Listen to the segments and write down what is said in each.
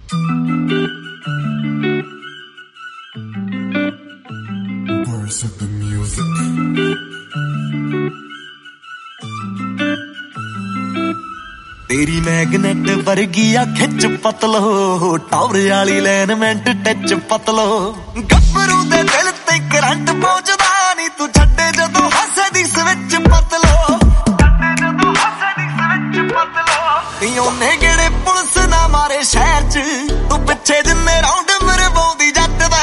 Birds of the music. तेरी magnet वर्गी आ खिच पतलो टावर वाली लाइनमेंट टच पतलो गब्बरू दे दिल ते करंट पहुंचदा नी तू छड्डे जदों हसे दी स्विच पतलो ओने गेड़े पुलिस ना मारे शहर च तू पिछे जिन्ने राउंड मरवाउंदी जट दा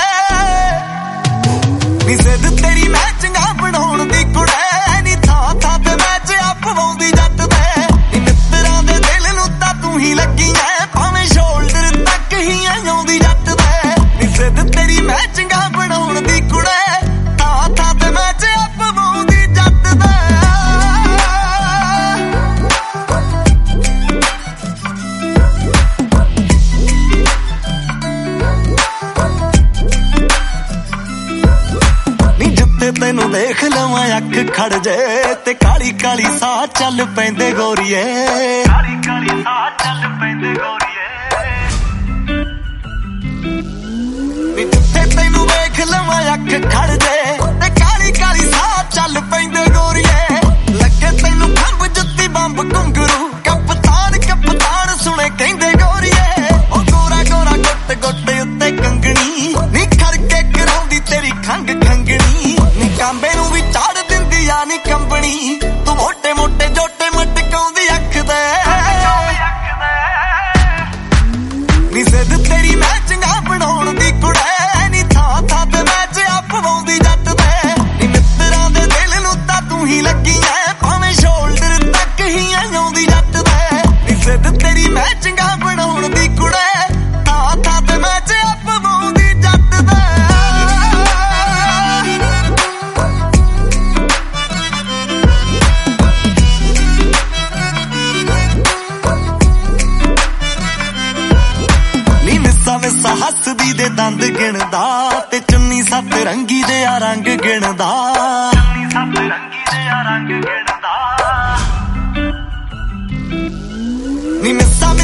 नी सिद्ध तेरी मैचिंगा बनाउण दी कुड़े नी थां थां ते मैच अपवाउंदी जट दा नी मित्तरां दे दिल नूं तां तू ही लगी ऐ भावें शोल्डर तक ही आउंदी जट दा नी सिद्ध तेरी मैचिंगा बनाउण दी कुड़े थां थां ते मैच अपवाउंदी जट दा तेनू देख लवां अख खड़ जे ते काली काली साह चल पैंदे गोरीए काली काली साह चल पैंदे गोरीए तेनू देख लवां अख खड़ जे ते काली काली साह चल पैंदे गोरीए लगे तेनू खंब जुत्ती बंब घुंगरू कप्तान कप्तान सुने कहंदे गोरीए ओ गोरा गोरा गुट गुट उत्ते कंगनी नी खड़के कराउंदी तेरी खंग खंगनी कांबे नूं भी चाड़ दिंदी आ नी कंबनी तू मोटे मोटे जोटे मटकाउंदी अख दे नी सिद्ध तेरी मैचिंगा बनाउण दी कुड़े नी थां थां ते मैच अपवाउंदी जट दे नी मित्तरां दे दिल नूं तां तू ही लगी ऐ भावें शोल्डर तक ही आउंदी जट दे नी सिद्ध तेरी मैचिंगा बनाउण दी कुड़े थां थां ते मैच अपवाउंदी जट दे विसा हसदी दे दंद गिणदा ते चुन्नी सत रंगी दे आ रंग गिणदा नी मिसा